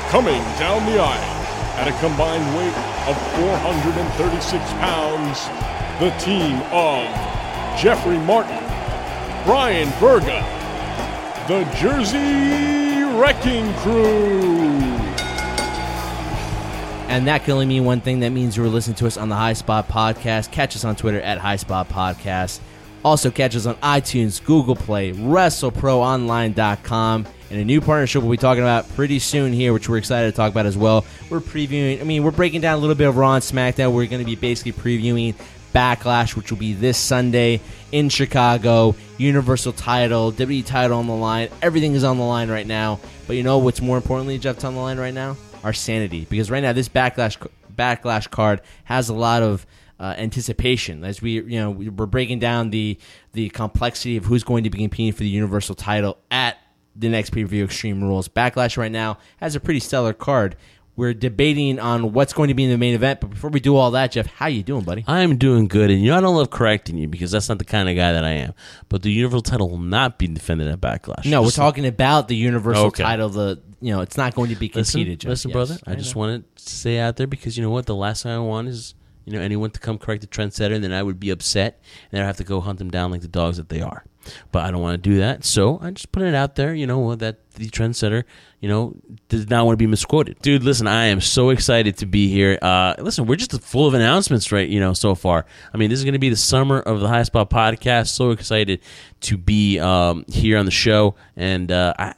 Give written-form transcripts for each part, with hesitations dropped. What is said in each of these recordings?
Coming down the aisle at a combined weight of 436 pounds, the team of Jeffrey Martin, Brian Berga, the Jersey Wrecking Crew. And that can only mean one thing. That means you were listening to us on the High Spot Podcast. Catch us on Twitter at High Spot Podcast. Also catch us on iTunes, Google Play, WrestleProOnline.com. And a new partnership we'll be talking about pretty soon here, which we're excited to talk about as well. We're breaking down a little bit of Raw and SmackDown. We're going to be basically previewing Backlash, which will be this Sunday in Chicago. Universal title, WWE title on the line. Everything is on the line right now. But you know what's more importantly, Jeff, on the line right now? Our sanity. Because right now, this Backlash card has a lot of anticipation as we're breaking down the complexity of who's going to be competing for the Universal title at the next pay-per-view, Extreme Rules. Backlash right now has a pretty stellar card. We're debating on what's going to be in the main event, but before we do all that, Jeff, how you doing, buddy? I'm doing good, and I don't love correcting you because that's not the kind of guy that I am. But the Universal title will not be defended at Backlash. No, we're talking about the Universal title. It's not going to be conceded, Jeff. Listen, brother, I just wanted to say out there because you know what? The last thing I want is anyone to come correct the trendsetter, and then I would be upset, and then I have to go hunt them down like the dogs that they are. But I don't want to do that, so I just put it out there, that the trendsetter, does not want to be misquoted. Dude, listen, I am so excited to be here. Listen, we're just full of announcements, right, so far. I mean, this is going to be the summer of the High Spot Podcast. So excited to be here on the show, and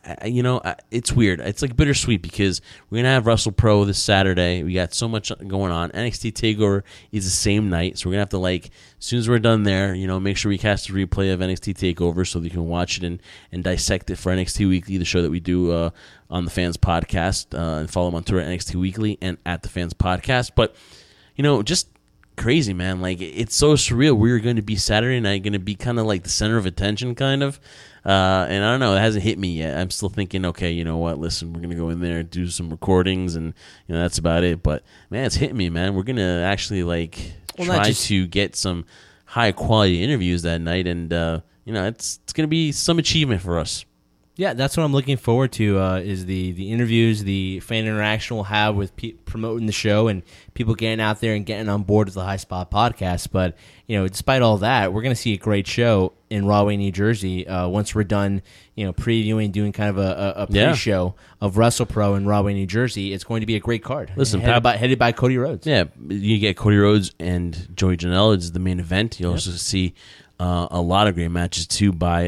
it's weird. It's like bittersweet because we're going to have WrestlePro this Saturday. We got so much going on. NXT TakeOver is the same night, so we're going to have to, as soon as we're done there, make sure we cast a replay of NXT TakeOver so that you can watch it and dissect it for NXT Weekly, the show that we do on the Fans Podcast, and follow them on Twitter at NXT Weekly and at the Fans Podcast. But, just crazy, man. It's so surreal. We're going to be Saturday night, going to be kind of like the center of attention, kind of. And I don't know, it hasn't hit me yet. I'm still thinking, okay, you know what, listen, we're going to go in there and do some recordings, and, that's about it. But, man, it's hitting me, man. We're going to actually, try to get some high-quality interviews that night, and, it's going to be some achievement for us. Yeah, that's what I'm looking forward to, is the interviews, the fan interaction we'll have with promoting the show and people getting out there and getting on board with the High Spot Podcast. But, despite all that, we're going to see a great show in Rahway, New Jersey, once we're done, previewing, doing kind of a pre-show of WrestlePro in Rahway, New Jersey. It's going to be a great card. Listen, headed by Cody Rhodes. Yeah, you get Cody Rhodes and Joey Janela is the main event. You also see a lot of great matches too. By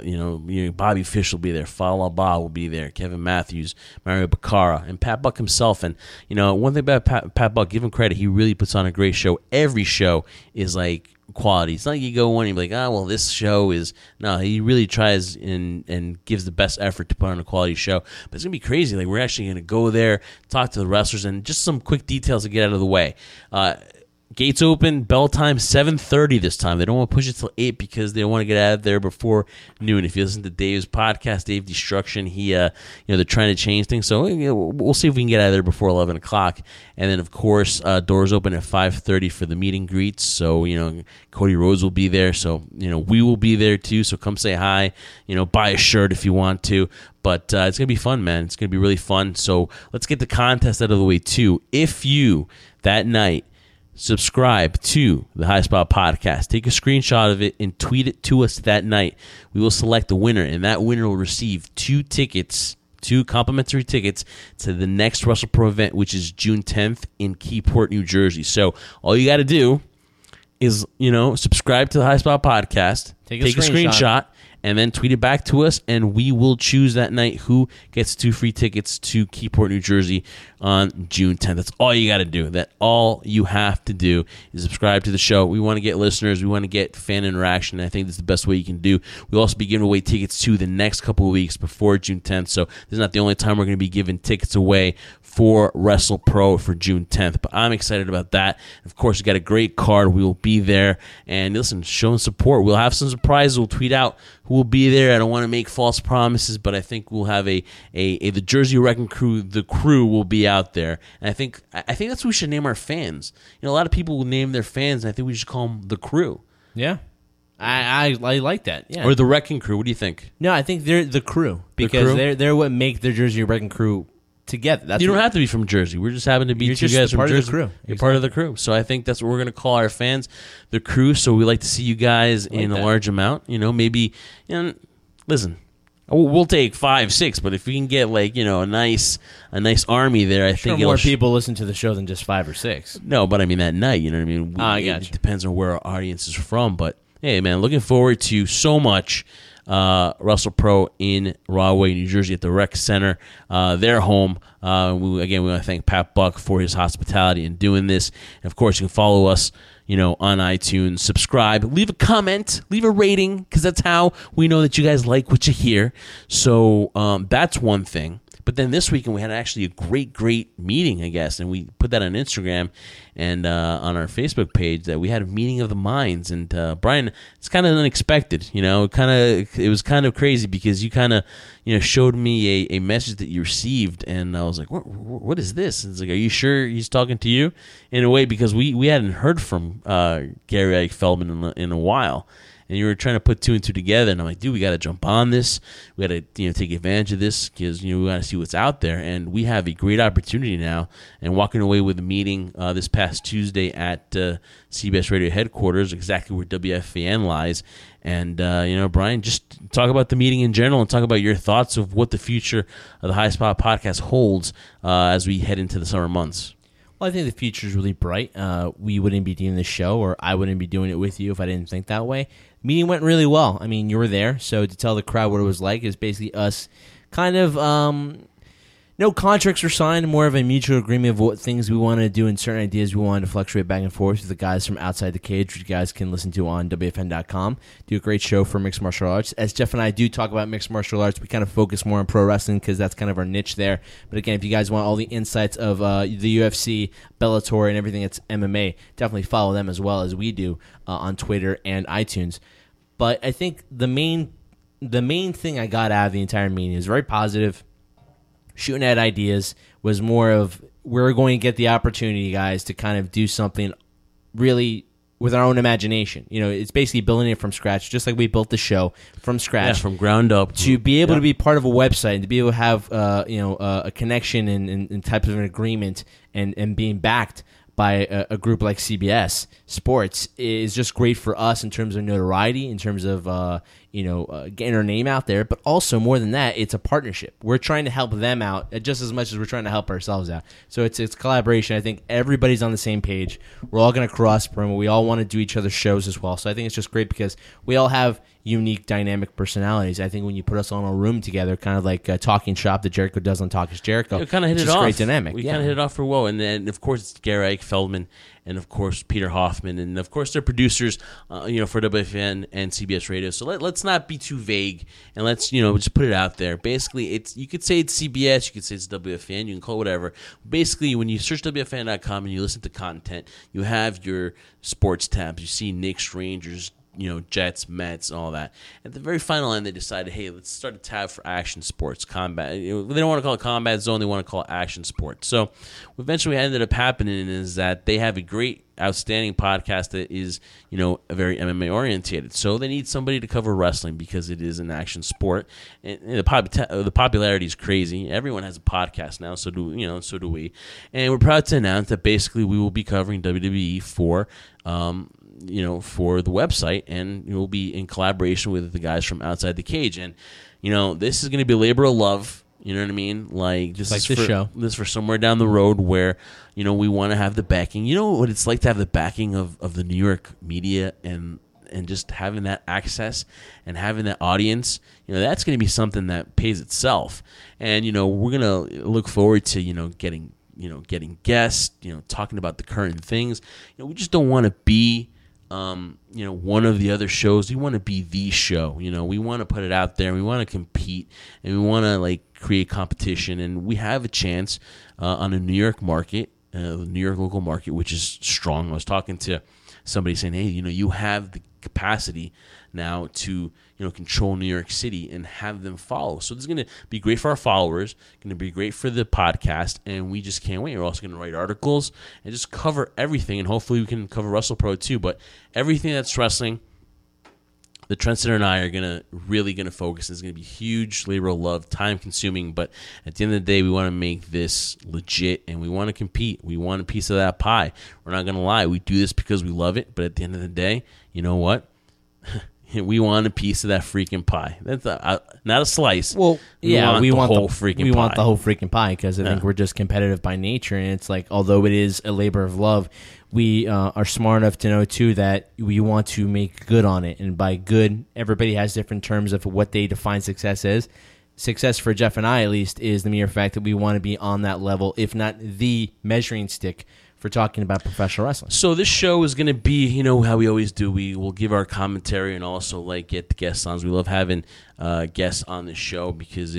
Bobby Fish will be there, Fallah Bahh will be there, Kevin Matthews, Mario Baccara, and Pat Buck himself. And one thing about Pat Buck, give him credit, he really puts on a great show. Every show is quality. It's not like you go one and you're like, this show is... No, he really tries and gives the best effort to put on a quality show. But it's going to be crazy. We're actually going to go there, talk to the wrestlers, and just some quick details to get out of the way. Gates open, bell time, 7:30 this time. They don't want to push it till 8 because they want to get out of there before noon. If you listen to Dave's podcast, Dave Destruction, they're trying to change things. So we'll see if we can get out of there before 11 o'clock. And then, of course, doors open at 5:30 for the meet and greets. So, Cody Rhodes will be there. So, we will be there too. So come say hi, buy a shirt if you want to. But it's going to be fun, man. It's going to be really fun. So let's get the contest out of the way too. If you, that night, subscribe to the High Spot Podcast, take a screenshot of it and tweet it to us that night. We will select the winner, and that winner will receive 2 complimentary tickets to the next WrestlePro event, which is June 10th in Keyport, New Jersey. So all you got to do is, subscribe to the High Spot Podcast, take a screenshot, and then tweet it back to us, and we will choose that night who gets 2 free tickets to Keyport, New Jersey on June 10th. That's all you got to do. That all you have to do is subscribe to the show. We want to get listeners. We want to get fan interaction, and I think this is the best way you can do. We'll also be giving away tickets to the next couple of weeks before June 10th, so this is not the only time we're going to be giving tickets away for WrestlePro for June 10th, but I'm excited about that. Of course, we got a great card. We will be there, and listen, showing support. We'll have some surprises. We'll tweet out who will be there. I don't want to make false promises, but I think we'll have the Jersey Wrecking Crew. The crew will be out there, and I think that's what we should name our fans. A lot of people will name their fans, and I think we should call them the crew. Yeah, I like that. Yeah, or the Wrecking Crew. What do you think? No, I think they're the crew because they're what make the Jersey Wrecking Crew together. That's you don't have to be from Jersey. We're just happen to be You're two just guys from part of the Jersey. crew. You're part of the crew. So I think that's what we're going to call our fans, the crew. So we like to see you guys in a large amount. Maybe, listen, we'll take 5, 6, but if we can get a nice army there, I think more people listen to the show than just 5 or 6. No, but I mean that night. You know what I mean? I got you. It depends on where our audience is from, but hey, man, looking forward to so much. WrestlePro in Rahway, New Jersey at the Rec Center, their home. We want to thank Pat Buck for his hospitality in doing this. And of course, you can follow us, on iTunes, subscribe, leave a comment, leave a rating, because that's how we know that you guys like what you hear. So that's one thing. But then this weekend we had actually a great meeting, I guess, and we put that on Instagram and on our Facebook page that we had a meeting of the minds. And Brian, it's kind of unexpected, it was kind of crazy because you kind of showed me a message that you received, and I was like, what is this? And it's like, are you sure he's talking to you? In a way, because we hadn't heard from Gary Ike Feldman in a while. And you were trying to put 2 and 2 together, and I'm like, dude, we got to jump on this. We got to take advantage of this because we got to see what's out there, and we have a great opportunity now. And walking away with a meeting this past Tuesday at CBS Radio headquarters, exactly where WFAN lies. And Brian, just talk about the meeting in general and talk about your thoughts of what the future of the High Spot podcast holds as we head into the summer months. Well, I think the future is really bright. We wouldn't be doing this show, or I wouldn't be doing it with you if I didn't think that way. Meeting went really well. I mean, you were there, so to tell the crowd what it was like is basically us kind of no contracts were signed, more of a mutual agreement of what things we want to do and certain ideas we wanted to fluctuate back and forth with the guys from Outside the Cage, which you guys can listen to on WFN.com. Do a great show for mixed martial arts. As Jeff and I do talk about mixed martial arts, we kind of focus more on pro wrestling because that's kind of our niche there. But again, if you guys want all the insights of the UFC, Bellator, and everything that's MMA, definitely follow them as well as we do on Twitter and iTunes. But I think the main thing I got out of the entire meeting is very positive. Shooting at ideas was more of we're going to get the opportunity, guys, to kind of do something really with our own imagination. It's basically building it from scratch, just like we built the show from scratch. Yeah, from ground up. To be able to be part of a website and to be able to have a connection and type of an agreement and being backed by a group like CBS Sports is just great for us in terms of notoriety, in terms of getting our name out there. But also, more than that, it's a partnership. We're trying to help them out just as much as we're trying to help ourselves out. So it's collaboration. I think everybody's on the same page. We're all going to cross promo. We all want to do each other's shows as well. So I think it's just great because we all have unique, dynamic personalities. I think when you put us all in a room together, kind of like Talking Shop that Jericho does on Talk is Jericho, it kind of hit it off. Great dynamic. We kind of hit it off for well. And then, of course, it's Gary Ike Feldman and, of course, Peter Hoffman. And, of course, they're producers, for WFN and CBS Radio. So let's not be too vague and let's, just put it out there. Basically, you could say it's CBS, you could say it's WFN, you can call it whatever. Basically, when you search WFN.com and you listen to content, you have your sports tabs. You see Knicks, Rangers, Jets, Mets, all that. At the very final end, they decided, hey, let's start a tab for action sports, combat. They don't want to call it combat zone; they want to call it action sports. So, what eventually ended up happening is that they have a great, outstanding podcast that is, very MMA oriented. So they need somebody to cover wrestling because it is an action sport, and the popularity is crazy. Everyone has a podcast now, so do we. And we're proud to announce that basically we will be covering WWE for the website, and we'll be in collaboration with the guys from Outside the Cage. And, this is going to be a labor of love. You know what I mean? Like, this like is this show. This is for somewhere down the road where, we want to have the backing. You know what it's like to have the backing of the New York media and just having that access and having that audience, that's going to be something that pays itself. And, we're going to look forward to, getting guests, talking about the current things. We just don't want to be one of the other shows. We want to be the show. We want to put it out there. We want to compete, and we want to create competition. And we have a chance on a New York market, the New York local market, which is strong. I was talking to somebody saying, hey, you have the capacity now to control New York City and have them follow. So this is going to be great for our followers, going to be great for the podcast, and we just can't wait. We're also going to write articles and just cover everything, and hopefully we can cover WrestlePro too, but everything that's wrestling the Trendsetter and I are really gonna focus. It's gonna be huge labor of love, time consuming, but at the end of the day, we want to make this legit and we want to compete. We want a piece of that pie. We're not gonna lie, we do this because we love it, but at the end of the day, you know what? We want a piece of that freaking pie. That's not a slice. Well, we want the whole freaking pie because I think we're just competitive by nature, and it's like, although it is a labor of love, we are smart enough to know too that we want to make good on it, and by good, everybody has different terms of what they define success as. Success for Jeff and I, at least, is the mere fact that we want to be on that level, if not the measuring stick for talking about professional wrestling. So this show is going to be, you know, how we always do. We will give our commentary and also like get the guests on. We love having guests on the show because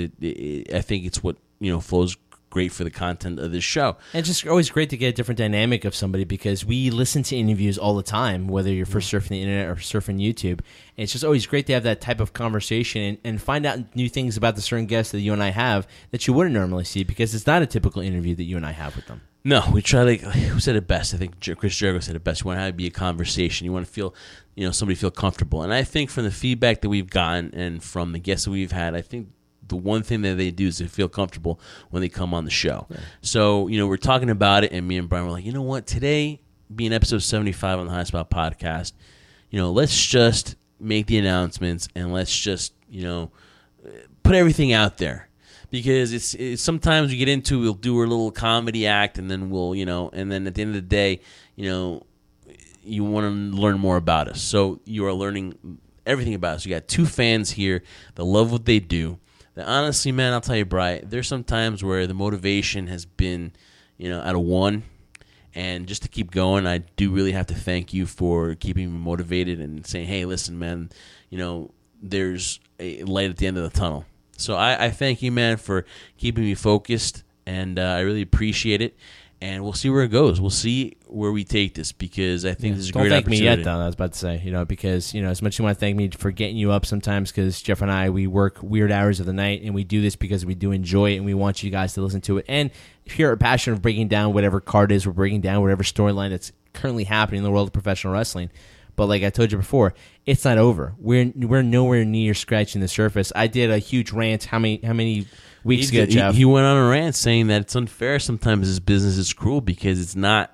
I think it's what, you know, flows great for the content of this show. And it's just always great to get a different dynamic of somebody because we listen to interviews all the time, whether you're first surfing the internet or surfing YouTube. And it's just always great to have that type of conversation and find out new things about the certain guests that you and I have that you wouldn't normally see because it's not a typical interview that you and I have with them. No, we try to. Who said it best? I think Chris Jericho said it best. You want to have it be a conversation. You want to feel, you know, somebody feel comfortable. And I think from the feedback that we've gotten and from the guests that we've had, I think the one thing that they do is they feel comfortable when they come on the show. Yeah. So, you know, we're talking about it, and me and Brian were like, you know what? Today, being episode 75 on the High Spot podcast, you know, let's just make the announcements and let's just, you know, put everything out there. Because it's sometimes we get into, we'll do our little comedy act, and then we'll, you know, and then at the end of the day, you know, you want to learn more about us. So you are learning everything about us. You got two fans here that love what they do. That honestly, man, I'll tell you, Brian, there's some times where the motivation has been, you know, at a 1. And just to keep going, I do really have to thank you for keeping me motivated and saying, hey, listen, man, you know, there's a light at the end of the tunnel. So I thank you, man, for keeping me focused, and I really appreciate it. And we'll see where it goes. We'll see where we take this because I think this is a great opportunity. Don't thank me yet, though. I was about to say, you know, because, you know, as much as you want to thank me for getting you up sometimes because Jeff and I, we work weird hours of the night, and we do this because we do enjoy it, and we want you guys to listen to it. And if you're passionate of breaking down whatever card is, we're breaking down whatever storyline that's currently happening in the world of professional wrestling. But like I told you before, it's not over. We're nowhere near scratching the surface. I did a huge rant. How many weeks ago, Jeff? He went on a rant saying that it's unfair. Sometimes this business is cruel because it's not.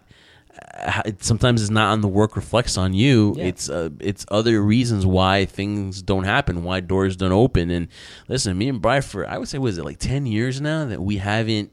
Sometimes it's not on the work reflects on you. Yeah. It's other reasons why things don't happen, why doors don't open. And listen, me and Brian, for I would say, was it like 10 years now that we haven't.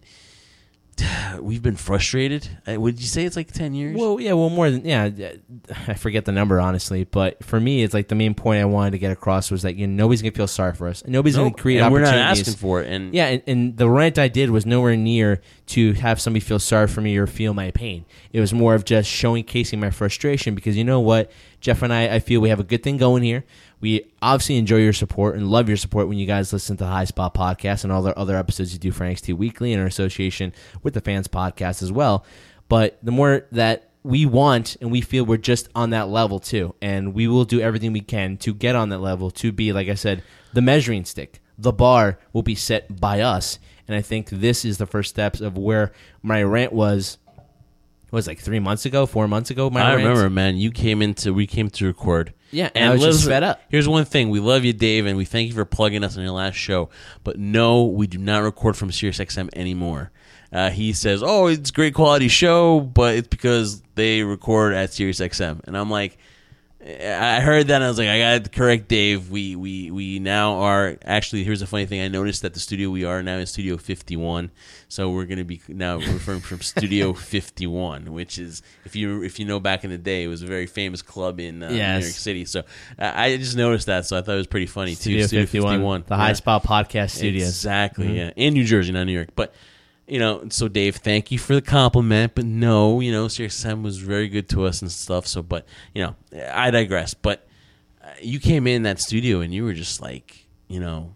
We've been frustrated. Would you say it's like 10 years? Well, yeah, more than, yeah. I forget the number, honestly. But for me, it's like the main point I wanted to get across was that, you know, nobody's going to feel sorry for us. And nobody's going to create opportunities. We're not asking for it. And yeah, and the rant I did was nowhere near to have somebody feel sorry for me or feel my pain. It was more of just showcasing my frustration because you know what? Jeff and I feel we have a good thing going here. We obviously enjoy your support and love your support when you guys listen to the High Spot podcast and all the other episodes you do for NXT Weekly and our association with the Fans podcast as well. But the more that we want and we feel we're just on that level too, and we will do everything we can to get on that level to be, like I said, the measuring stick. The bar will be set by us, and I think this is the first steps of where my rant was. It was like 3 months ago, 4 months ago. I remember, man. We came to record. Yeah, and I was just fed up. Here's one thing. We love you, Dave, and we thank you for plugging us on your last show. But no, we do not record from SiriusXM anymore. He says, oh, it's a great quality show, but it's because they record at SiriusXM. And I'm like, I heard that, and I was like, I got to correct Dave. We now are, actually, here's a funny thing. I noticed that the studio we are now is Studio 51. So we're going to be now referring from Studio 51, which is, if you know, back in the day, it was a very famous club in New York City. So I just noticed that, so I thought it was pretty funny, too. Studio 51. The High Spot Podcast Studios. Exactly, yeah. In New Jersey, not New York. But, you know, so Dave, thank you for the compliment, but no, you know, SiriusXM was very good to us and stuff. So, but, you know, I digress. But you came in that studio and you were just like, you know,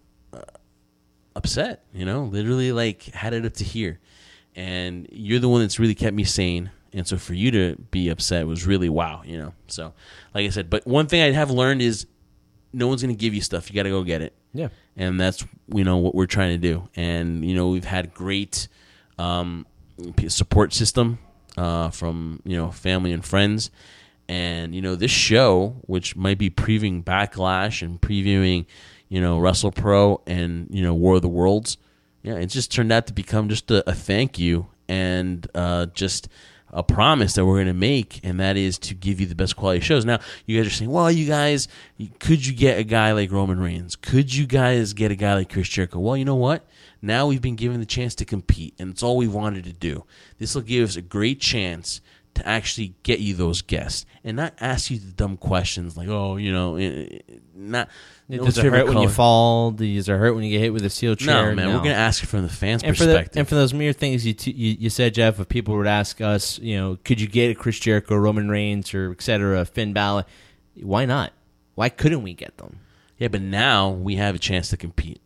upset, you know, literally like had it up to here. And you're the one that's really kept me sane. And so for you to be upset was really wow, you know. So, like I said, but one thing I have learned is no one's going to give you stuff. You got to go get it. Yeah. And that's, you know, what we're trying to do. And, you know, we've had great support system from, you know, family and friends. And, this show, which might be previewing Backlash and previewing, WrestlePro and, War of the Worlds, it just turned out to become just a thank you and just a promise that we're going to make, and that is to give you the best quality shows. Now, you guys are saying, well, you guys, could you get a guy like Roman Reigns? Could you guys get a guy like Chris Jericho? Well, you know what? Now we've been given the chance to compete, and it's all we wanted to do. This will give us a great chance to actually get you those guests and not ask you the dumb questions like, not. Does it hurt when you fall? Does it hurt when you get hit with a steel chair? No, man. We're going to ask it from the fans' and perspective. For those mere things you said, Jeff, if people would ask us, could you get a Chris Jericho, Roman Reigns, or et cetera, Finn Balor? Why not? Why couldn't we get them? Yeah, but now we have a chance to compete.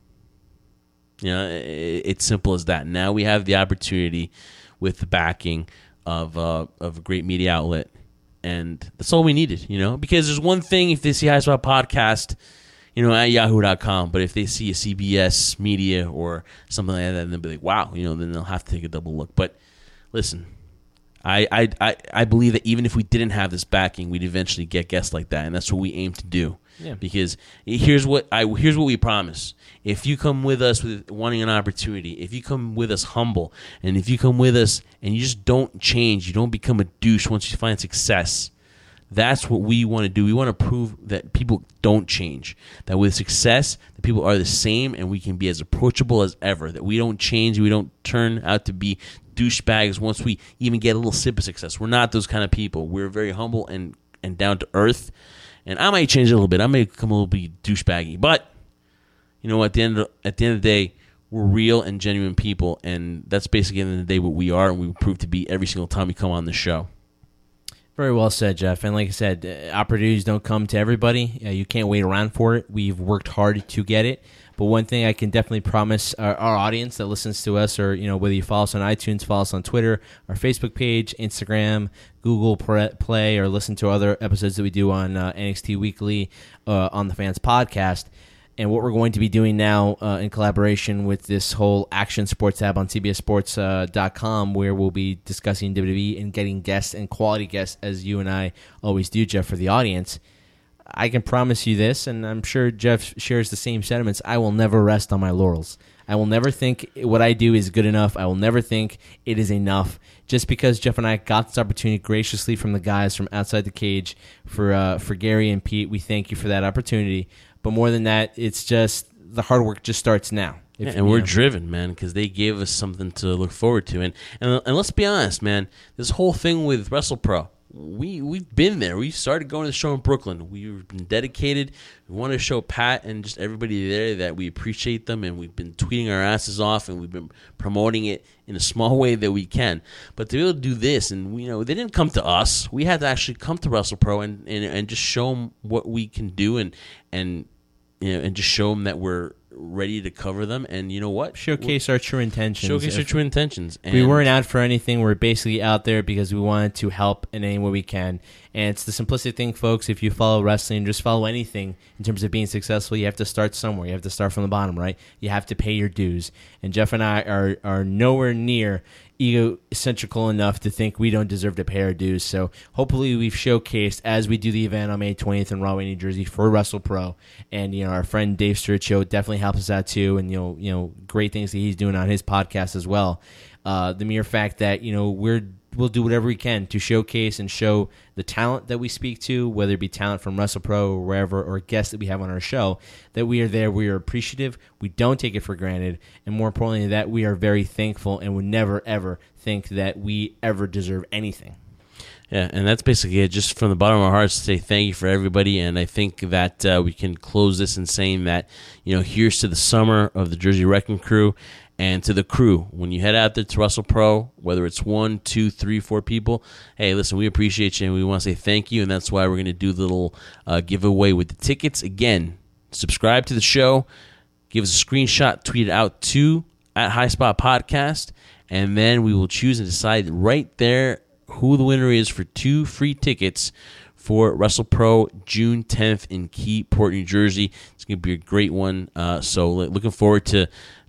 It's simple as that. Now we have the opportunity with the backing of a great media outlet, and that's all we needed, because there's one thing if they see High Spot Podcast, at yahoo.com, but if they see a CBS Media or something like that, they'll be like, wow, then they'll have to take a double look. But listen, I believe that even if we didn't have this backing, we'd eventually get guests like that, and that's what we aim to do. Yeah. Because here's what we promise. If you come with us with wanting an opportunity, if you come with us humble, and if you come with us and you just don't change, you don't become a douche once you find success, that's what we want to do. We want to prove that people don't change, that with success, the people are the same, and we can be as approachable as ever, that we don't change, we don't turn out to be douchebags once we even get a little sip of success. We're not those kind of people. We're very humble and down to earth. And I might change it a little bit. I may become a little bit douchebaggy. But, at the end of the day, we're real and genuine people. And that's basically, at the end of the day, what we are. And we prove to be every single time we come on the show. Very well said, Jeff. And like I said, opportunities don't come to everybody. You can't wait around for it. We've worked hard to get it. But one thing I can definitely promise our audience that listens to us, or whether you follow us on iTunes, follow us on Twitter, our Facebook page, Instagram, Google Play, or listen to other episodes that we do on NXT Weekly on the Fans Podcast. And what we're going to be doing now in collaboration with this whole Action Sports tab on CBSSports.com, where we'll be discussing WWE and getting guests and quality guests, as you and I always do, Jeff, for the audience. I can promise you this, and I'm sure Jeff shares the same sentiments. I will never rest on my laurels. I will never think what I do is good enough. I will never think it is enough. Just because Jeff and I got this opportunity graciously from the guys from outside the cage, for Gary and Pete, we thank you for that opportunity. But more than that, it's just the hard work just starts now. And we're driven, man, because they gave us something to look forward to. And let's be honest, man, this whole thing with WrestlePro, we've been there. We started going to the show in Brooklyn. We've been dedicated. We want to show Pat and just everybody there that we appreciate them, and we've been tweeting our asses off, and we've been promoting it in a small way that we can. But to be able to do this, and they didn't come to us. We had to actually come to WrestlePro and just show them what we can do, and just show them that we're ready to cover them, and you know what? Showcase our true intentions. And we weren't out for anything. We're basically out there because we wanted to help in any way we can. And it's the simplistic thing, folks. If you follow wrestling, just follow anything in terms of being successful, you have to start somewhere. You have to start from the bottom, right? You have to pay your dues. And Jeff and I are nowhere near egocentrical enough to think we don't deserve to pay our dues. So hopefully we've showcased, as we do the event on May 20th in Rahway, New Jersey for WrestlePro, and our friend Dave Sturcio definitely helps us out too, and great things that he's doing on his podcast as well. The mere fact that we'll do whatever we can to showcase and show the talent that we speak to, whether it be talent from WrestlePro or wherever, or guests that we have on our show, that we are there, we are appreciative, we don't take it for granted, and more importantly, that we are very thankful and would never, ever think that we ever deserve anything. Yeah, and that's basically it. Just from the bottom of our hearts to say thank you for everybody, and I think that we can close this in saying that, here's to the summer of the Jersey Wrecking Crew. And to the crew, when you head out there to WrestlePro, whether it's 1, 2, 3, 4 people, hey, listen, we appreciate you, and we want to say thank you, and that's why we're going to do the little giveaway with the tickets. Again, subscribe to the show, give us a screenshot, tweet it out to @HighSpot Podcast, and then we will choose and decide right there who the winner is for 2 free tickets for WrestlePro June 10th in Keyport, New Jersey. It's going to be a great one. So looking forward to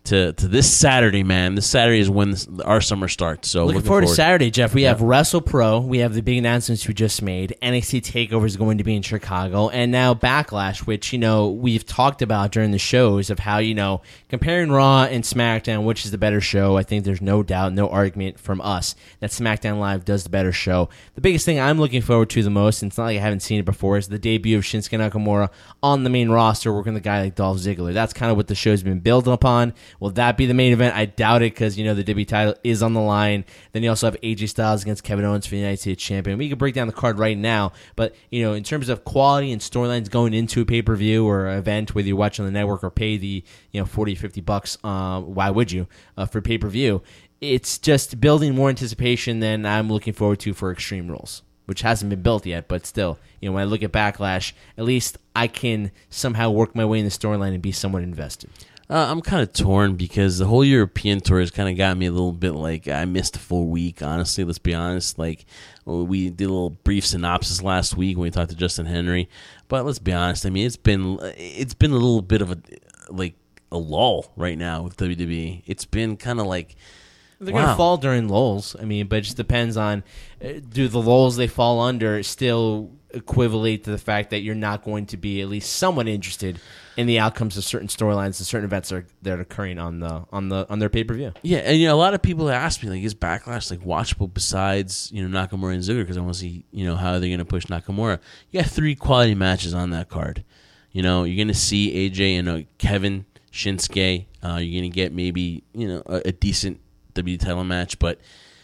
to this Saturday, man. This Saturday is when our summer starts. So looking forward to Saturday, Jeff. We have Wrestle Pro. We have the big announcements we just made. NXT TakeOver is going to be in Chicago, and now Backlash, which we've talked about during the shows of how comparing Raw and SmackDown, which is the better show. I think there's no doubt, no argument from us that SmackDown Live does the better show. The biggest thing I'm looking forward to the most, and it's not like I haven't seen it before, is the debut of Shinsuke Nakamura on the main roster, working with a guy like Dolph Ziggler. That's kind of what the show's been built upon. Will that be the main event? I doubt it, because the WWE title is on the line. Then you also have AJ Styles against Kevin Owens for the United States Champion. We could break down the card right now, but in terms of quality and storylines going into a pay-per-view or an event, whether you watch on the network or pay the $40-50, why would you for pay-per-view? It's just building more anticipation than I'm looking forward to for Extreme Rules, which hasn't been built yet, but still, when I look at Backlash, at least I can somehow work my way in the storyline and be somewhat invested. I'm kind of torn because the whole European tour has kind of got me a little bit like I missed a full week, honestly. Let's be honest. Like, we did a little brief synopsis last week when we talked to Justin Henry, but let's be honest. I mean, it's been a little bit of a lull right now with WWE. It's been kind of like, they're going to fall during lulls. I mean, but it just depends on, do the lulls they fall under still equivalent to the fact that you're not going to be at least somewhat interested in the outcomes of certain storylines and certain events that are occurring on their pay-per-view. Yeah, and a lot of people ask me, like, is Backlash watchable besides Nakamura and Ziggler? Because I want to see how they're going to push Nakamura. You got 3 quality matches on that card. You're going to see AJ and Kevin, Shinsuke. You're going to get maybe a decent WWE title match, but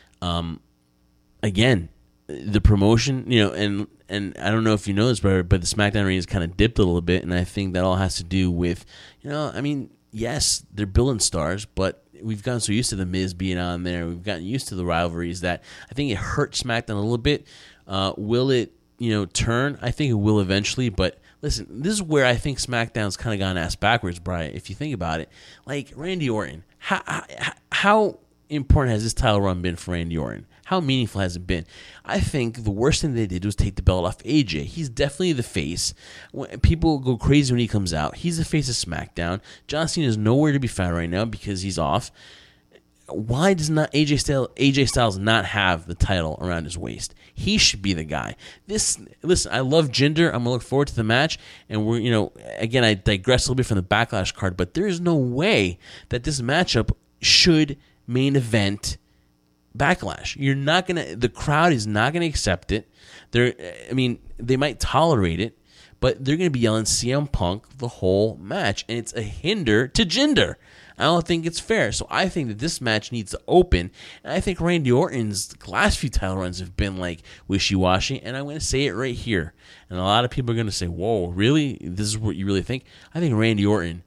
again, the promotion, and I don't know if you know this, but the SmackDown ratings kind of dipped a little bit, and I think that all has to do with, yes, they're building stars, but we've gotten so used to The Miz being on there, we've gotten used to the rivalries that I think it hurt SmackDown a little bit. Will it, turn? I think it will eventually, but listen, this is where I think SmackDown's kind of gone ass backwards, Brian, if you think about it. Like, Randy Orton, how important has this title run been for Randy Orton? How meaningful has it been? I think the worst thing they did was take the belt off AJ. He's definitely the face. People go crazy when he comes out. He's the face of SmackDown. John Cena is nowhere to be found right now because he's off. Why does not AJ Styles not have the title around his waist? He should be the guy. Listen, I love Jinder. I'm gonna look forward to the match, and we're again, I digress a little bit from the Backlash card, but there is no way that this matchup should main event Backlash. The crowd is not gonna accept it. They might tolerate it, but they're gonna be yelling CM Punk the whole match, and it's a hinder to Jinder. I don't think it's fair. So I think that this match needs to open. And I think Randy Orton's last few title runs have been wishy-washy, and I'm going to say it right here. And a lot of people are going to say, whoa, really? This is what you really think? I think Randy Orton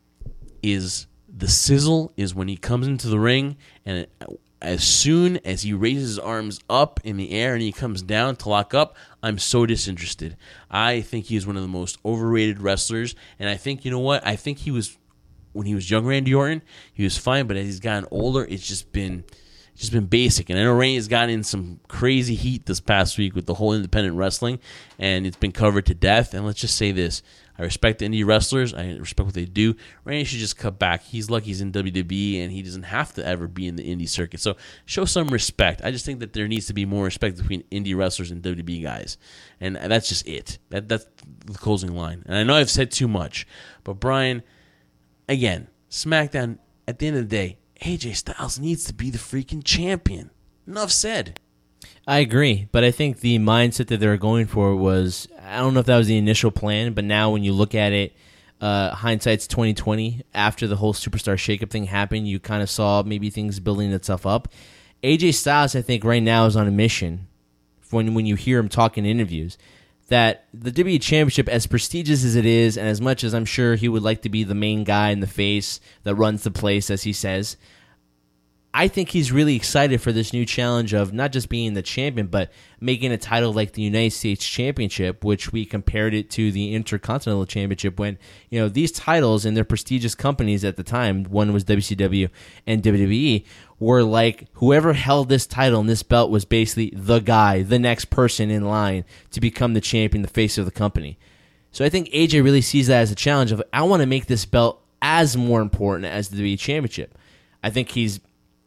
is the sizzle is when he comes into the ring, and as soon as he raises his arms up in the air and he comes down to lock up, I'm so disinterested. I think he is one of the most overrated wrestlers, and I think, I think when he was young Randy Orton, he was fine, but as he's gotten older, it's just been basic. And I know Randy's gotten in some crazy heat this past week with the whole independent wrestling, and it's been covered to death. And let's just say this. I respect the indie wrestlers. I respect what they do. Randy should just cut back. He's lucky he's in WWE, and he doesn't have to ever be in the indie circuit. So show some respect. I just think that there needs to be more respect between indie wrestlers and WWE guys. And that's just it. That's the closing line. And I know I've said too much, but Brian, again, SmackDown, at the end of the day, AJ Styles needs to be the freaking champion. Enough said. I agree, but I think the mindset that they were going for was, I don't know if that was the initial plan, but now when you look at it, hindsight's 2020, after the whole superstar shakeup thing happened, you kind of saw maybe things building itself up. AJ Styles, I think, right now is on a mission, when you hear him talk in interviews, that the WWE Championship, as prestigious as it is, and as much as I'm sure he would like to be the main guy in the face that runs the place, as he says, I think he's really excited for this new challenge of not just being the champion, but making a title like the United States Championship, which we compared it to the Intercontinental Championship when, these titles and their prestigious companies at the time, one was WCW and WWE, were like whoever held this title and this belt was basically the guy, the next person in line to become the champion, the face of the company. So I think AJ really sees that as a challenge of, I want to make this belt as more important as the WWE Championship. I think he's,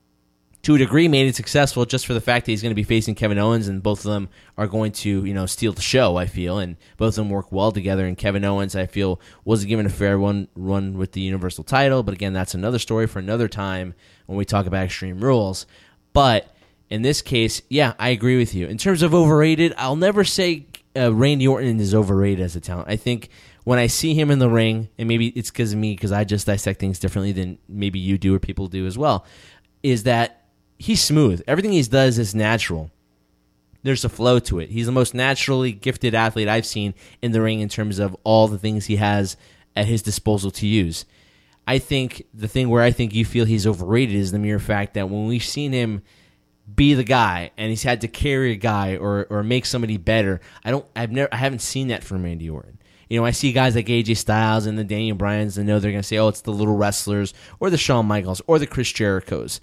to a degree, made it successful just for the fact that he's going to be facing Kevin Owens, and both of them are going to, steal the show, I feel, and both of them work well together. And Kevin Owens, I feel, was given a fair run with the Universal title, but again, that's another story for another time when we talk about Extreme Rules. But in this case, yeah, I agree with you. In terms of overrated, I'll never say Randy Orton is overrated as a talent. I think when I see him in the ring, and maybe it's because of me, because I just dissect things differently than maybe you do or people do as well, is that he's smooth. Everything he does is natural. There's a flow to it. He's the most naturally gifted athlete I've seen in the ring in terms of all the things he has at his disposal to use. I think the thing where I think you feel he's overrated is the mere fact that when we've seen him be the guy and he's had to carry a guy or make somebody better, I haven't seen that from Randy Orton. I see guys like AJ Styles and the Daniel Bryans, and know they're going to say, oh, it's the little wrestlers or the Shawn Michaels or the Chris Jerichos.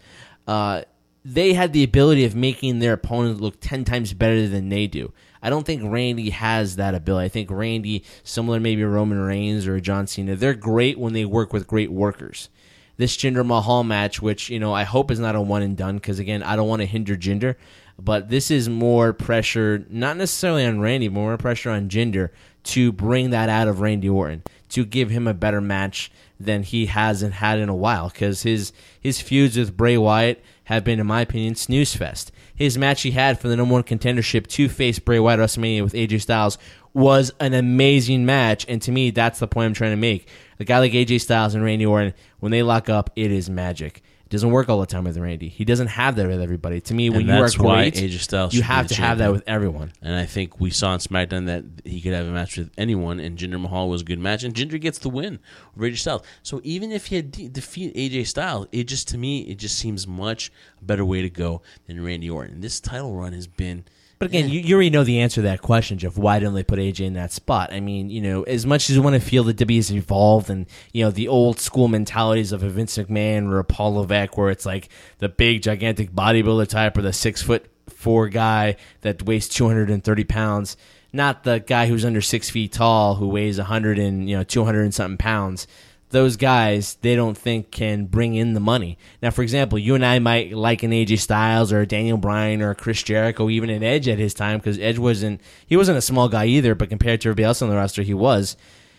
They had the ability of making their opponent look 10 times better than they do. I don't think Randy has that ability. I think Randy, similar to maybe Roman Reigns or John Cena, they're great when they work with great workers. This Jinder Mahal match, which I hope is not a one and done, because again, I don't want to hinder Jinder, but this is more pressure, not necessarily on Randy, but more pressure on Jinder to bring that out of Randy Orton, to give him a better match than he hasn't had in a while, because his feuds with Bray Wyatt have been, in my opinion, snooze fest. His match he had for the number one contendership to face Bray Wyatt at WrestleMania with AJ Styles was an amazing match, and to me, that's the point I'm trying to make. A guy like AJ Styles and Randy Orton, when they lock up, it is magic. It doesn't work all the time with Randy. He doesn't have that with everybody. To me, when you are great, AJ Styles you have to have that with everyone. And I think we saw on SmackDown that he could have a match with anyone, and Jinder Mahal was a good match, and Jinder gets the win over AJ Styles. So even if he had defeated AJ Styles, to me, it just seems much a better way to go than Randy Orton. This title run has been... But again, you already know the answer to that question, Jeff. Why didn't they put AJ in that spot? I mean, as much as you want to feel that WWE has evolved and, the old school mentalities of a Vince McMahon or a Paul Levesque, where it's like the big, gigantic bodybuilder type or the 6'4" guy that weighs 230 pounds, not the guy who's under 6 feet tall who weighs 200 and something pounds. Those guys, they don't think can bring in the money. Now, for example, you and I might like an AJ Styles or a Daniel Bryan or a Chris Jericho, even an Edge at his time, because Edge wasn't a small guy either, but compared to everybody else on the roster, he was.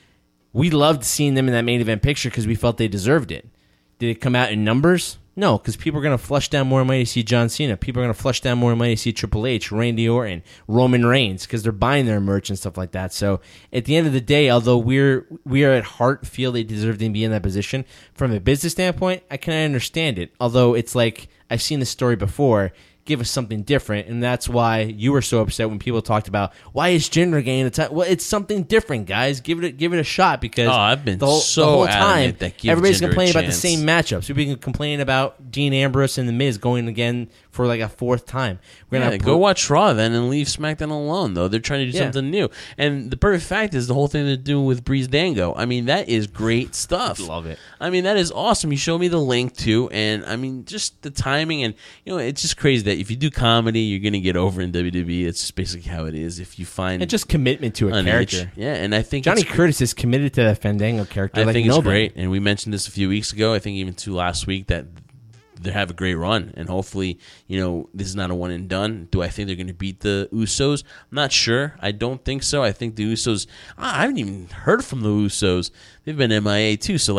We loved seeing them in that main event picture because we felt they deserved it. Did it come out in numbers? No, because people are going to flush down more money to see John Cena. People are going to flush down more money to see Triple H, Randy Orton, Roman Reigns, because they're buying their merch and stuff like that. So at the end of the day, although we are at heart feel they deserve to be in that position, from a business standpoint, I can understand it. Although it's like, I've seen this story before. Give us something different, and that's why you were so upset when people talked about why is Jinder getting the title. Well, it's something different, guys. Give it a shot, because I've been the whole time that give everybody's Jinder complaining a about the same matchups. We've been complaining about Dean Ambrose and The Miz going again for like a fourth time. We're gonna go watch Raw then and leave SmackDown alone, though. They're trying to do something new. And the perfect fact is the whole thing they're doing with Breeze Dango. I mean, that is great stuff. Love it. I mean, that is awesome. You showed me the link too, and I mean, just the timing, and it's just crazy that if you do comedy, you're going to get over in WWE. It's just basically how it is. If you find and just commitment to a character, and I think Johnny Curtis is committed to that Fandango character. I think it's great, and we mentioned this a few weeks ago. I think even last week that they have a great run, and hopefully, this is not a one and done. Do I think they're going to beat the Usos? I'm not sure. I don't think so. I think the Usos. I haven't even heard from the Usos. They've been MIA too. So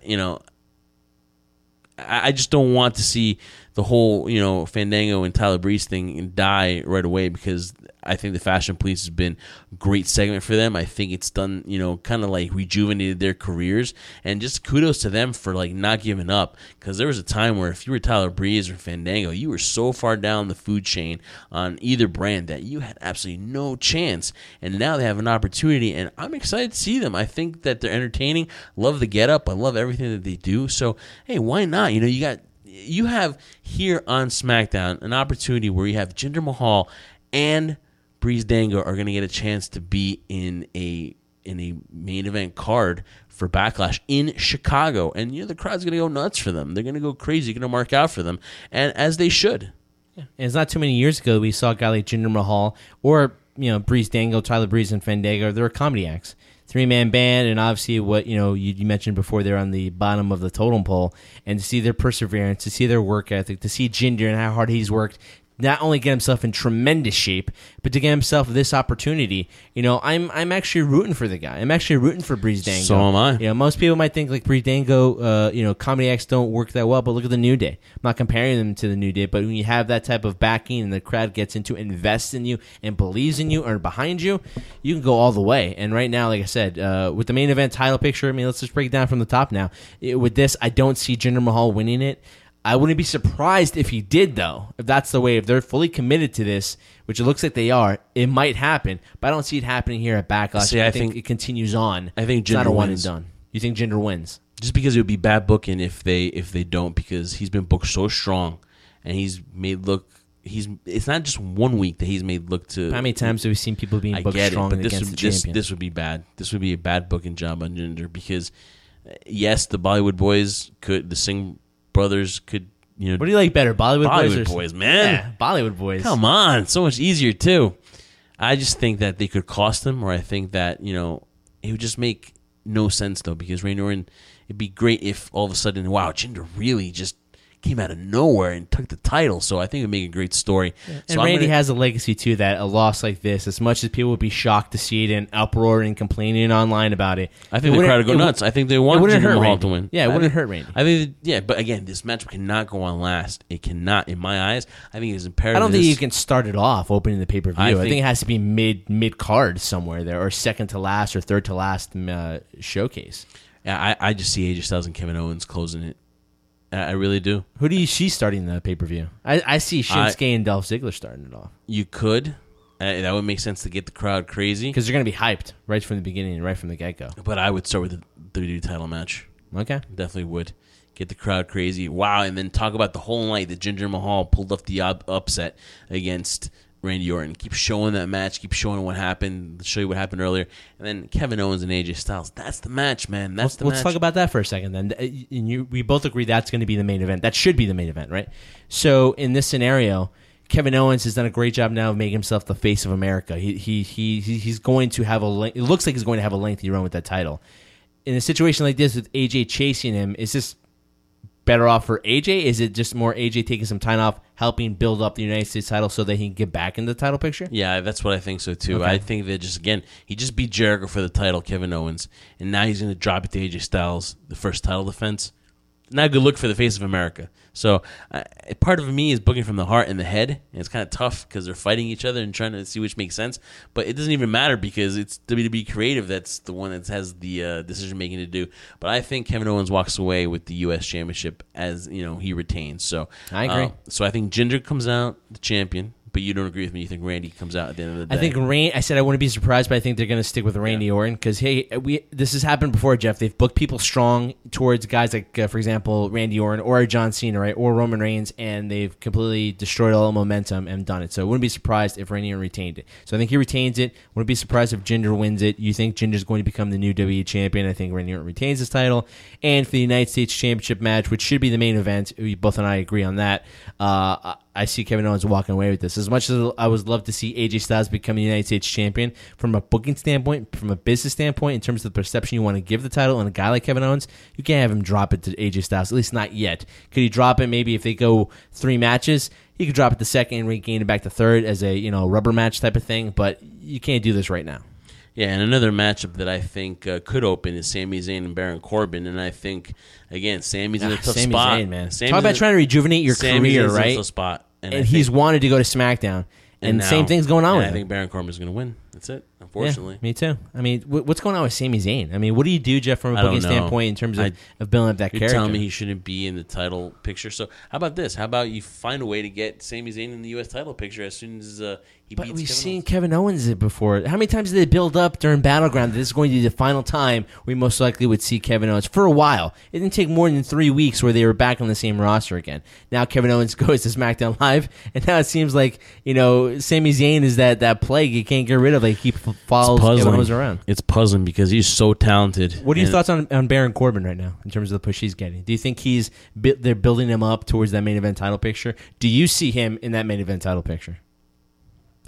I just don't want to see the whole, Fandango and Tyler Breeze thing die right away, because I think the Fashion Police has been a great segment for them. I think it's done, kind of like rejuvenated their careers, and just kudos to them for not giving up, because there was a time where if you were Tyler Breeze or Fandango, you were so far down the food chain on either brand that you had absolutely no chance, and now they have an opportunity, and I'm excited to see them. I think that they're entertaining. Love the getup. I love everything that they do. So, hey, why not? You have here on SmackDown an opportunity where you have Jinder Mahal and Breeze Dango are going to get a chance to be in a main event card for Backlash in Chicago, and the crowd's going to go nuts for them. They're going to go crazy, going to mark out for them, and as they should. Yeah. And it's not too many years ago we saw a guy like Jinder Mahal or Breeze Dango, Tyler Breeze, and Fandango. They were comedy acts. three-man band, and obviously what you mentioned before, they're on the bottom of the totem pole, and to see their perseverance, to see their work ethic, to see Jinder and how hard he's worked, not only get himself in tremendous shape, but to get himself this opportunity. I'm actually rooting for the guy. I'm actually rooting for Breezango. So am I. Most people might think like Breezango, comedy acts don't work that well, but look at the New Day. I'm not comparing them to the New Day, but when you have that type of backing and the crowd gets into invest in you and believes in you or behind you, you can go all the way. And right now, like I said, with the main event title picture, let's just break it down from the top now. With this, I don't see Jinder Mahal winning it. I wouldn't be surprised if he did, though. If that's the way, if they're fully committed to this, which it looks like they are, it might happen. But I don't see it happening here at Backlash. See, I think it continues on. I think Jinder it's not a one wins. and done. You think Jinder wins? Just because it would be bad booking if they don't, because he's been booked so strong, and he's made look. It's not just 1 week that he's made look to. How many times have we seen people being booked strong against the champion? This would be bad. This would be a bad booking job on Jinder because, yes, the Bollywood boys could, the Singh brothers could. What do you like better, Bollywood boys, man? Yeah, Bollywood boys. Come on, so much easier too. I just think that they could cost them, or I think that it would just make no sense though, because Randy Orton. It'd be great if all of a sudden, wow, Jinder really just came out of nowhere and took the title. So I think it would make a great story. Yeah. So and Randy has a legacy too, that a loss like this, as much as people would be shocked to see it and uproar and complaining online about it, I think the crowd would go nuts. I think they want Jinder Mahal to win. Yeah, it wouldn't hurt Randy. I think, but again, this match cannot go on last. It cannot, in my eyes. I think it is imperative. I don't think you can start it off opening the pay-per-view. I think it has to be mid card somewhere there, or second to last, or third to last showcase. Yeah, I just see AJ Styles and Kevin Owens closing it. I really do. Who do you see starting the pay-per-view? I see Shinsuke and Dolph Ziggler starting it off. You could. That would make sense to get the crowd crazy. Because they're going to be hyped right from the beginning, right from the get-go. But I would start with the WWE title match. Okay. Definitely would. Get the crowd crazy. Wow, and then talk about the whole night that Jinder Mahal pulled off the upset against Randy Orton. Keep showing that match. Keep showing what happened. Show you what happened earlier. And then Kevin Owens and AJ Styles. That's the match, man. Let's talk about that for a second then. We both agree that's going to be the main event. That should be the main event, right? So in this scenario, Kevin Owens has done a great job now of making himself the face of America. He's going to have it looks like he's going to have a lengthy run with that title. In a situation like this with AJ chasing him, is this better off for AJ? Is it just more AJ taking some time off, helping build up the United States title so that he can get back in the title picture? Yeah, that's what I think so too. Okay. I think that he just beat Jericho for the title, Kevin Owens, and now he's going to drop it to AJ Styles, the first title defense. Not a good look for the face of America. So part of me is booking from the heart and the head, and it's kind of tough because they're fighting each other and trying to see which makes sense. But it doesn't even matter because it's WWE Creative that's the one that has the decision making to do. But I think Kevin Owens walks away with the U.S. Championship as he retains. So I agree. So I think Jinder comes out the champion. But you don't agree with me. You think Randy comes out at the end of the day. I think I said I wouldn't be surprised, but I think they're going to stick with Randy Orton because, hey, this has happened before, Jeff. They've booked people strong towards guys like, for example, Randy Orton or John Cena, right, or Roman Reigns, and they've completely destroyed all the momentum and done it. So I wouldn't be surprised if Randy Orton retained it. So I think he retains it. Wouldn't be surprised if Jinder wins it. You think Jinder's going to become the new WWE champion. I think Randy Orton retains his title. And for the United States Championship match, which should be the main event, we both and I agree on that, I see Kevin Owens walking away with this. As much as I would love to see AJ Styles become the United States champion, from a booking standpoint, from a business standpoint, in terms of the perception you want to give the title and a guy like Kevin Owens, you can't have him drop it to AJ Styles, at least not yet. Could he drop it maybe if they go 3 matches? He could drop it to second and regain it back to third as a rubber match type of thing, but you can't do this right now. Yeah, and another matchup that I think could open is Sami Zayn and Baron Corbin, and I think, again, Sami's in a tough Sami spot. Zayn, man. Talk about trying to rejuvenate your career, right? In a tough spot. And he's wanted to go to SmackDown, and now, same thing's going on with him. I think Baron Corbin's going to win. That's it, unfortunately. Yeah, me too. I mean, what's going on with Sami Zayn? I mean, what do you do, Jeff, from a booking standpoint in terms of building up that character? You're telling me he shouldn't be in the title picture. So how about this? How about you find a way to get Sami Zayn in the U.S. title picture as soon as he beats Kevin Owens? But we've seen Kevin Owens before. How many times did they build up during Battleground that this is going to be the final time we most likely would see Kevin Owens? For a while. It didn't take more than 3 weeks where they were back on the same roster again. Now Kevin Owens goes to SmackDown Live, and now it seems like, Sami Zayn is that plague you can't get rid of. Like, he follows Kevin Owens around. It's puzzling because he's so talented. What are your thoughts on Baron Corbin right now in terms of the push he's getting? Do you think they're building him up towards that main event title picture? Do you see him in that main event title picture?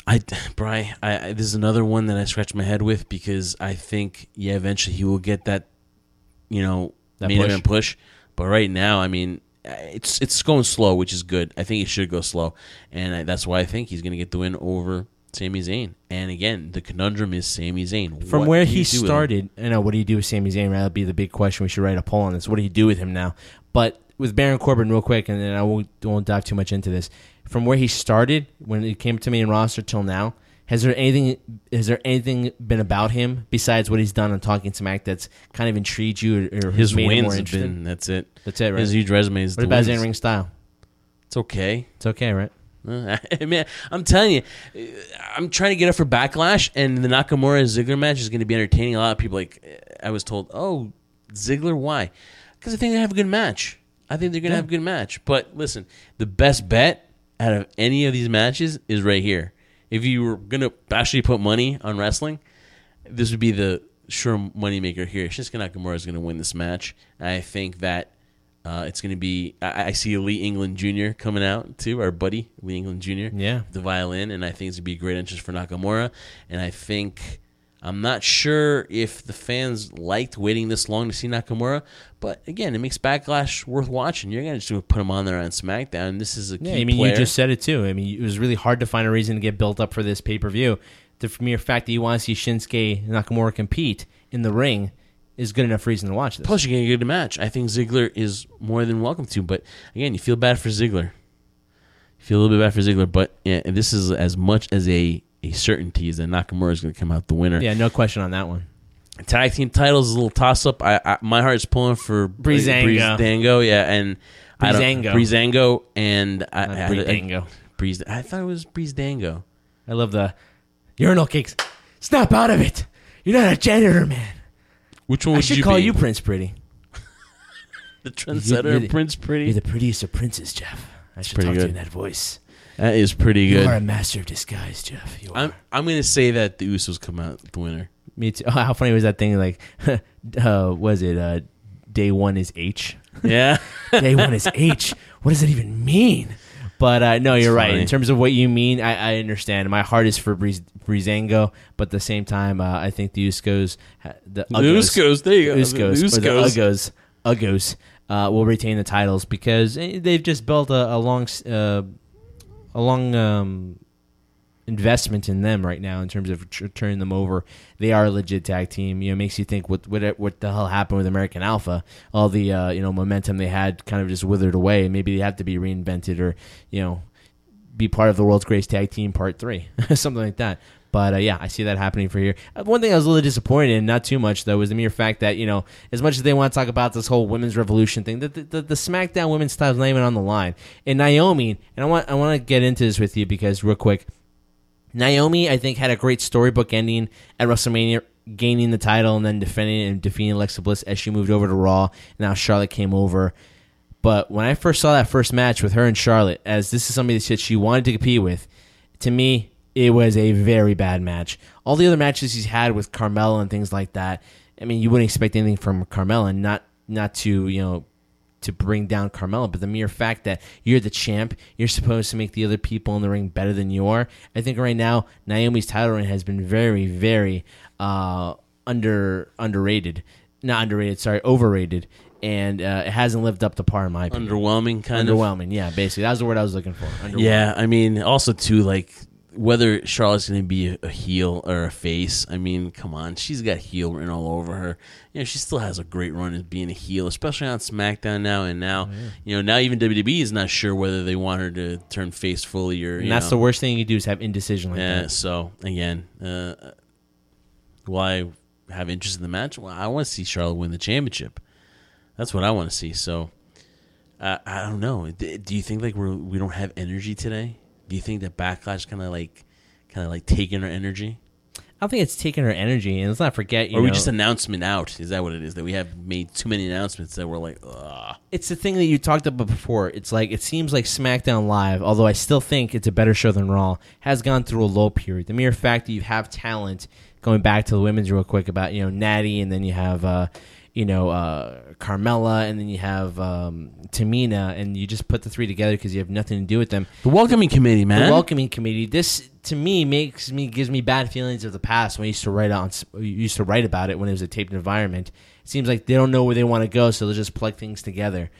Brian, this is another one that I scratch my head with because I think, eventually he will get that, That main push. event push. But right now, I mean, it's going slow, which is good. I think it should go slow, and that's why I think he's going to get the win over Sami Zayn. And again, the conundrum is Sami Zayn. From What where do he you do with him? started, I know, what do you do with Sami Zayn? That'll be the big question. We should write a poll on this. What do you do with him now? But with Baron Corbin, real quick, and then I won't dive too much into this. From where he started, when it came to main roster till now, has there anything been about him besides what he's done on Talking Smack that's kind of intrigued you or His made him wins more have interested? been. That's it. That's it, right? His huge resume is. What the about his wins. in-ring style? It's okay. It's okay, right? I mean, I'm telling you, I'm trying to get up for Backlash, and the Nakamura Ziggler match is going to be entertaining. A lot of people, I was told, oh, Ziggler, why? Because I think they have a good match. I think they're going to have a good match. But listen, the best bet out of any of these matches is right here. If you were going to actually put money on wrestling, this would be the sure moneymaker here. Shinsuke Nakamura is going to win this match. And I think that it's going to be. I see Lee England Jr. coming out too, our buddy Lee England Jr. Yeah, the violin, and I think it's going to be a great entrance for Nakamura. And I think I'm not sure if the fans liked waiting this long to see Nakamura, but again, it makes Backlash worth watching. You're going to just put him on there on SmackDown. This is a key player. You just said it too. I mean, it was really hard to find a reason to get built up for this pay-per-view. The mere fact that you want to see Shinsuke Nakamura compete in the ring is good enough reason to watch this. Plus, you're going to get a match. I think Ziggler is more than welcome to, but again, you feel bad for Ziggler. You feel a little bit bad for Ziggler, but and this is as much as a certainty is that Nakamura is going to come out the winner. Yeah, no question on that one. Tag team titles is a little toss-up. My heart's pulling for Breezango. Yeah, and Breezango, and I thought it was Breezango. I love the urinal cakes. Snap out of it. You're not a janitor, man. Which one would I should you call be? you Prince Pretty. The trendsetter, Prince Pretty. You're the prettiest of princes, Jeff. I should talk to you in that voice. That is pretty good. You are a master of disguise, Jeff. You are. I'm going to say that the Usos come out the winner. Me too. Oh, how funny was that thing? Like, was it day one is H? Yeah. Day one is H. What does it even mean? But no, you're right. Funny. In terms of what you mean, I understand. My heart is for Breezango, but at the same time, I think the Usos, the Usos, there you go. Usos will retain the titles because they've just built a long investment in them right now in terms of turning them over. They are a legit tag team. You know, it makes you think what the hell happened with American Alpha? All the momentum they had kind of just withered away. Maybe they have to be reinvented or be part of the World's Greatest Tag Team Part 3, something like that. But I see that happening for here. One thing I was a little disappointed in, not too much though, was the mere fact that as much as they want to talk about this whole women's revolution thing, the SmackDown women's title is not even on the line. And Naomi, and I want to get into this with you because real quick, Naomi I think had a great storybook ending at WrestleMania, gaining the title and then defeating Alexa Bliss as she moved over to Raw. Now Charlotte came over. But when I first saw that first match with her and Charlotte, as this is somebody that she wanted to compete with, to me, it was a very bad match. All the other matches he's had with Carmella and things like that, I mean, you wouldn't expect anything from Carmella, not to, to bring down Carmella, but the mere fact that you're the champ, you're supposed to make the other people in the ring better than you are. I think right now, Naomi's title reign has been very, very overrated. And it hasn't lived up to par in my opinion. Underwhelming, yeah, basically. That was the word I was looking for. Yeah, I mean, also, too, like, whether Charlotte's going to be a heel or a face, I mean, come on. She's got heel written all over her. She still has a great run as being a heel, especially on SmackDown now. And now, now even WWE is not sure whether they want her to turn face fully or, And that's the worst thing you can do is have indecision like that. Yeah, so, again, will I have interest in the match? Well, I want to see Charlotte win the championship. That's what I want to see. So, I don't know. Do you think, like, we don't have energy today? Do you think that Backlash kind of like taking our energy? I don't think it's taking our energy, and let's not forget. Or we just announcement out? Is that what it is? That we have made too many announcements that we're like, ugh. It's the thing that you talked about before. It's like it seems like SmackDown Live, although I still think it's a better show than Raw, has gone through a low period. The mere fact that you have talent, going back to the women's real quick about Natty, and then you have Carmella, and then you have Tamina, and you just put the three together because you have nothing to do with them. The welcoming committee, man. The welcoming committee. This to me gives me bad feelings of the past when I used to write about it when it was a taped environment. It seems like they don't know where they want to go, so they'll just plug things together.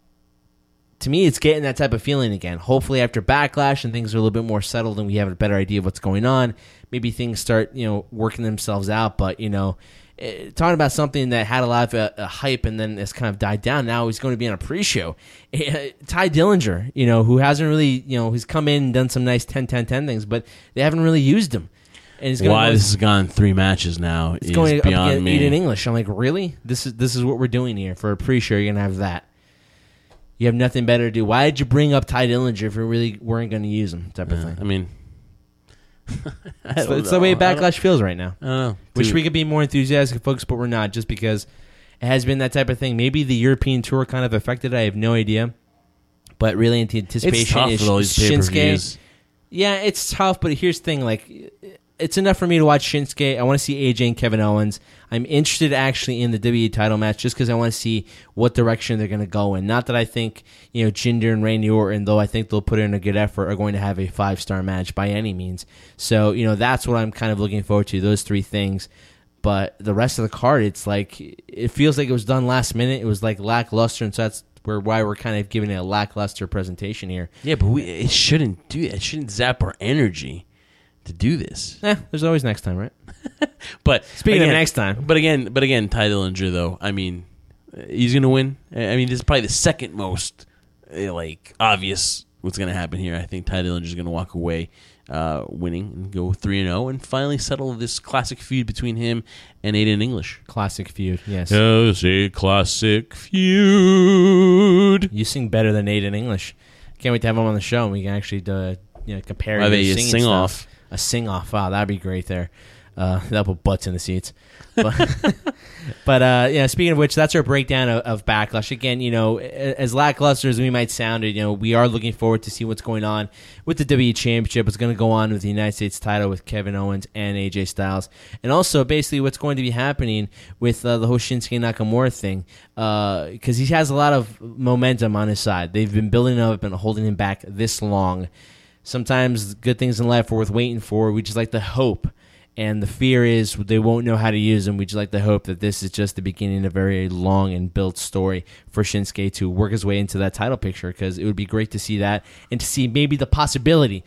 To me, it's getting that type of feeling again. Hopefully, after Backlash and things are a little bit more settled and we have a better idea of what's going on, maybe things start, working themselves out. But, talking about something that had a lot of hype and then it's kind of died down, now he's going to be on a pre-show. Ty Dillinger, who hasn't really, who's come in and done some nice 10-10-10 things, but they haven't really used him. And he's why this has gone 3 matches now is going beyond up me. Aiden English. I'm like, really? This is what we're doing here. For a pre-show, you're going to have that. You have nothing better to do. Why did you bring up Ty Dillinger if you really weren't going to use him? Type of thing. I mean, it's the way Backlash feels right now. I don't know. Wish we could be more enthusiastic, folks, but we're not, just because it has been that type of thing. Maybe the European tour kind of affected it. I have no idea. But really, anticipation it's tough is with all these Shinsuke. pay-per-views. Yeah, it's tough, but here's the thing, it's enough for me to watch Shinsuke. I want to see AJ and Kevin Owens. I'm interested actually in the WWE title match just because I want to see what direction they're going to go in. Not that I think, Jinder and Randy Orton, though I think they'll put in a good effort, are going to have a 5-star match by any means. So, that's what I'm kind of looking forward to, those 3 things. But the rest of the card, it's like, it feels like it was done last minute. It was like lackluster, and so that's why we're kind of giving it a lackluster presentation here. Yeah, but it shouldn't do that. It shouldn't zap our energy to do this. There's always next time, right? But speaking of next time, but again, Ty Dillinger, though, I mean, he's gonna win. I mean, this is probably the second most obvious what's gonna happen here. I think Ty Dillinger is gonna walk away winning and go 3-0 and finally settle this classic feud between him and Aiden English. Classic feud, yes. It's a classic feud. You sing better than Aiden English. Can't wait to have him on the show and we can actually compare your singing sing stuff. off. A sing-off. Wow, that'd be great there. That'll put butts in the seats. But, speaking of which, that's our breakdown of Backlash. Again, as lackluster as we might sound, we are looking forward to see what's going on with the WWE Championship. What's going to go on with the United States title with Kevin Owens and AJ Styles. And also, basically, what's going to be happening with the whole Shinsuke Nakamura thing. Because he has a lot of momentum on his side. They've been building him up and holding him back this long. Sometimes good things in life are worth waiting for. We just like to hope. And the fear is they won't know how to use them. We just like to hope that this is just the beginning of a very long and built story for Shinsuke to work his way into that title picture, because it would be great to see that and to see maybe the possibility,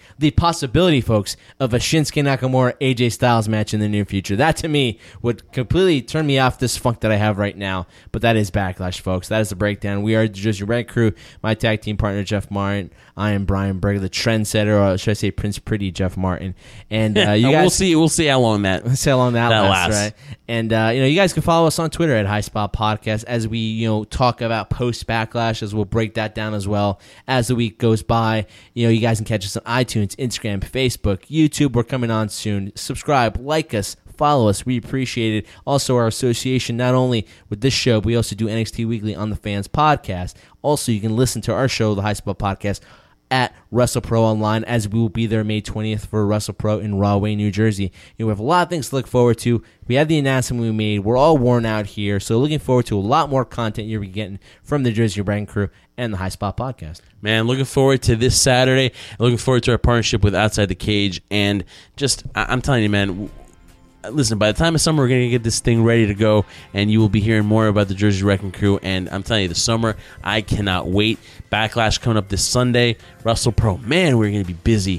folks, of a Shinsuke Nakamura AJ Styles match in the near future. That to me would completely turn me off this funk that I have right now. But that is Backlash, folks. That is the breakdown. We are just your Red Crew, my tag team partner Jeff Martin. I am Brian Berger, the trendsetter, or should I say Prince Pretty Jeff Martin. And you guys, we'll see how long that lasts. Right? And you guys can follow us on Twitter at High Spot Podcast as we talk about post Backlash, as we'll break that down as well as the week goes by. You guys can catch us on iTunes, Instagram, Facebook, YouTube. We're coming on soon. Subscribe, like us, follow us. We appreciate it. Also, our association not only with this show, but we also do NXT Weekly on the Fans Podcast. Also, you can listen to our show, the High Spot Podcast, at WrestlePro Online, as we will be there May 20th for WrestlePro in Rahway, New Jersey. We have a lot of things to look forward to. We had the announcement we made. We're all worn out here, so looking forward to a lot more content you'll be getting from the Jersey Brand Crew and the High Spot Podcast. Man, looking forward to this Saturday. Looking forward to our partnership with Outside the Cage. And I'm telling you, man, listen, by the time of summer, we're going to get this thing ready to go, and you will be hearing more about the Jersey Wrecking Crew. And I'm telling you, the summer, I cannot wait. Backlash coming up this Sunday. WrestlePro, man, we're going to be busy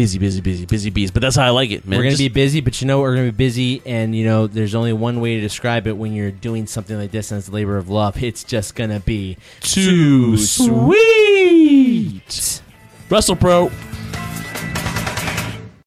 bees. But that's how I like it, man. We're going to be busy, but we're going to be busy, and there's only one way to describe it when you're doing something like this, and it's a labor of love. It's just going to be too sweet. WrestlePro.